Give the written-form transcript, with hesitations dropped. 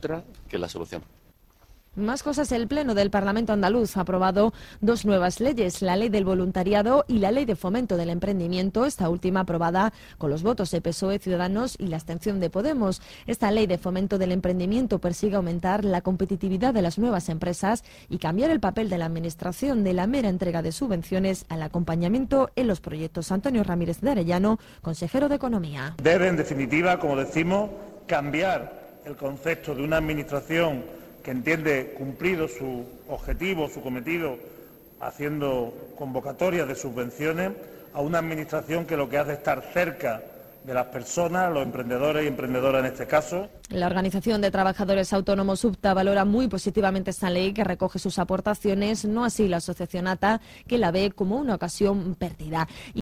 que la solución. Más cosas. El Pleno del Parlamento andaluz ha aprobado dos nuevas leyes, la Ley del Voluntariado y la Ley de Fomento del Emprendimiento, esta última aprobada con los votos de PSOE, Ciudadanos y la abstención de Podemos. Esta Ley de Fomento del Emprendimiento persigue aumentar la competitividad de las nuevas empresas y cambiar el papel de la Administración de la mera entrega de subvenciones al acompañamiento en los proyectos. Antonio Ramírez de Arellano, consejero de Economía. Debe, en definitiva, como decimos, cambiar el concepto de una Administración que entiende cumplido su objetivo, su cometido, haciendo convocatorias de subvenciones, a una Administración que lo que hace es estar cerca de las personas, los emprendedores y emprendedoras en este caso. La Organización de Trabajadores Autónomos UPTA valora muy positivamente esta ley que recoge sus aportaciones, no así la asociación ATA, que la ve como una ocasión perdida.